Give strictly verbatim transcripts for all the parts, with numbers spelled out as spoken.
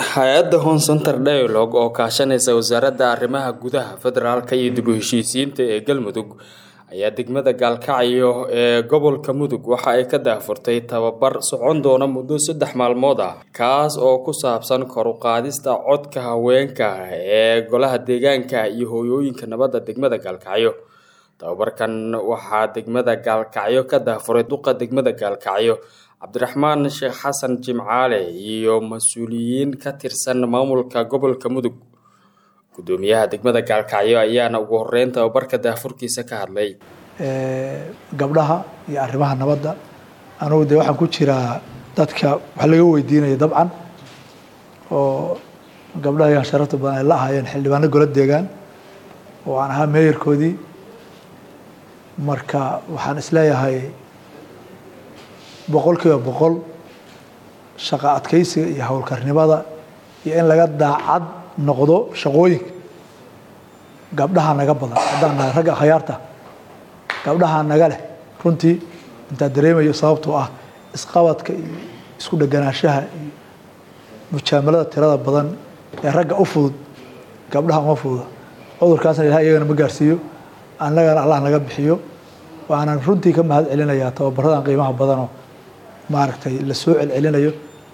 Hay'adda Home Center Dialogue oo kaashanaysa Wasaaradda Arrimaha Gudaha Federaalka iyo dib u heshiisiinta ee Galmudug ayaa degmada Gaalkacyo ee gobolka Mudug waxa ay ka daafurtay tababar socon doona muddo saddex maalmood ah kaas oo ku saabsan kor u qaadista codka haweenka ee golaha deegaanka iyo hooyooyinka nabadda degmada Gaalkacyo. Tababarkan waxaa degmada Gaalkacyo ka daafuray duqa degmada Gaalkacyo Cabdiraxmaan Sheekh Xasan Jimcaale iyo mas'uuliyiin ka tirsan maamulka gobolka Mudug. Gudoomiyaha degmada Gaalkacyo ayaana ugu horeyn tababarka daafurkiisa ka hadlay. ee gabdhaha iyo arrimaha nabadda anigu de waxaan ku jiraa dadka wax laga weydiinayo dabcan oo gabdhaha iyo sharafta badan ay la ahaayeen xildhibaano golo deegaan oo aan ahaa meeyarkoodii marka waxaan isleeyahay boqolkiiba boqol shaqo adkaysiga iyo howlkarnimada iyo in laga daacad noqdo shaqooyinka gabdhaha naga badan haddaan nahay ragga khayaarta gabdhaha naga leh runtii intaa dareemayo sababtoo ah isqabadka iyo isku dheganaashaha iyo mujaamalada tirada badan ee ragga u fudud gabdhaha uma fududa cudurkaasna ilaahay iyagana ma gaarsiiyo annagana allah naga bixiyo waxaanan runtii ka mahad celinayaa tababaradan qiimaha badanoo maaragtay la soo celcelinayo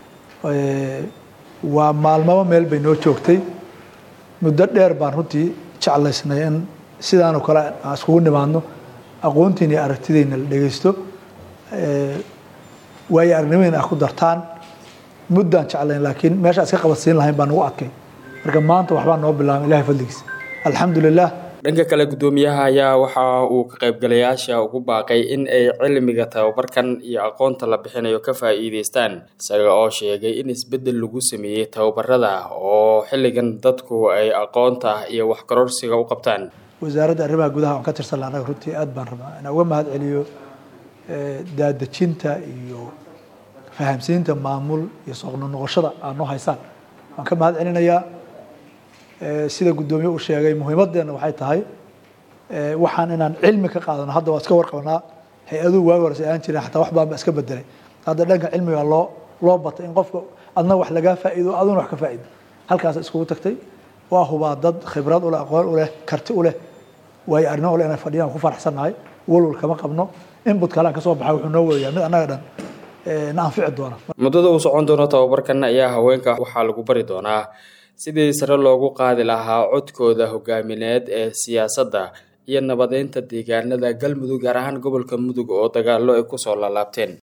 waa maalmaba meel bay noo joogtay muddo dheer baan runtii jeclaysnay in sidaan oo kale aan iskugu nimaadno aqoontiina iyo aragtidayna la dhegeysto waayo aragnimadayna ah ku dartaan muddaan jeclayn laakiin meesha iska qabadsiin lahayn baan ugu adkay marka maanta waxbaa noo bilaabay ilaahay fadligiisa alxamdulilah. dhanka kale gudoomiyaha ayaa waxa uu ka qaybgalayaasha ugu baaqay in ay cilmiga tababarkan iyo aqoonta la bixinayo ka faa'iideystaan isaga oo sheegay in isbedel lagu sameeyay tababarada oo xilligan dadku ay aqoonta iyo wax kororsiga u qabtaan. wasaaradda arrimaha gudaha aan ka tirsan lahaa runtii aad baan rabaa inaan uga mahad celiyo daadejinta iyo fahamsiinta maamul iyo soo noqoshada aan noo haysaan waan ka mahad celinayaa sida gudoomiye uu sheegay muhiimadeena waxay tahay waxaan inaan cilmi ka qaadano hadda waa iska warqabnaa hay-aduhu waagi hore aan jirin xataa wax baan ba iska bedelay hadda dhanka cilmiga loo loo batay in qofka adna wax laga faa'iido aduna wax ka faa'iido halkaas iskugu tagtay waa hubaa dad khibrad u leh aqoon u leh karti u leh way arno u leh inay fadhiyaan ku faraxsanahay walwal kama qabno input kale ka soo baxay wuxuu noo weeyaa mid annaga dhan naanfici doona. muddada uu socon doono tababarkan ayaa haweenka waxaa lagu bari doonaa sidii sare loogu qaadi lahaa codkooda hogaamineed ee siyaasadda iyo nabadeynta deegaanada Galmudug gaar ahaan gobolka Mudug oo dagaallo ay ku soo laalaabteen.